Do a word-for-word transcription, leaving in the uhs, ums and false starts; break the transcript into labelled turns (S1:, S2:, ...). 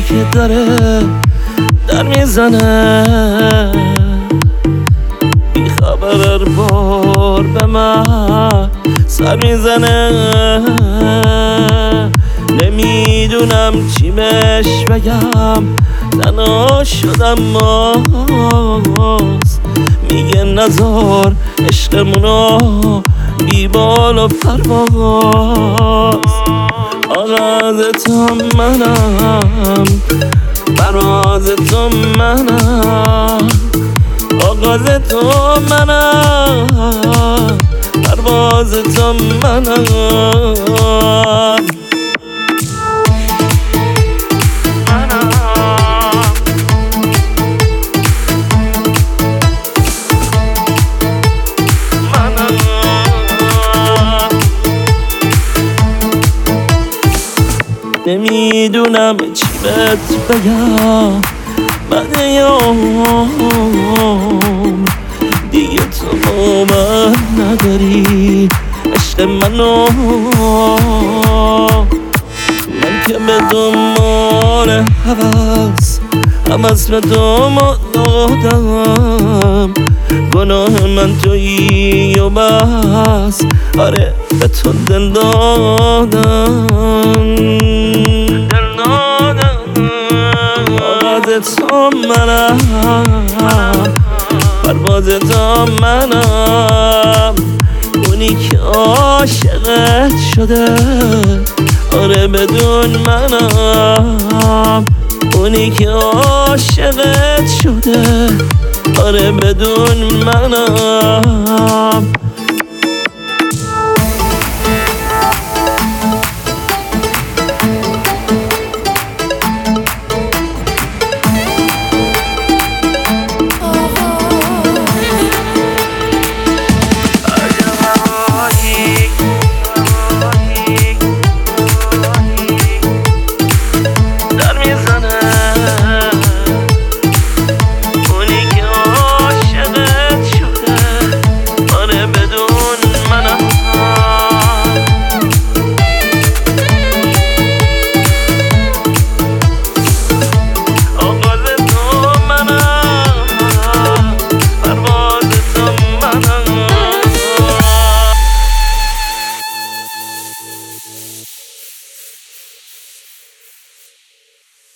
S1: که داره در میزنه، بی خبر بار به من سر میزنه. نمیدونم چی بهش بگم، تنها شدم ماست. میگه نزار عشقمونو بی بال و پرواز. آغاز تو منم، پرواز تو منم. آغاز تو منم، پرواز تو منم. نمیدونم چی بهت بگم، بعد یوم دیگه تو با من نداری عشق منو. من که به دنبال هوس هوس به دنبال دادم. گناه من تویی و بس، آره به تو دل دادم. آغاز تو منم، پرواز تو منم. اونی که عاشقت شده، آره بدون منم. اونی که عاشقت شده، آره بدون منم.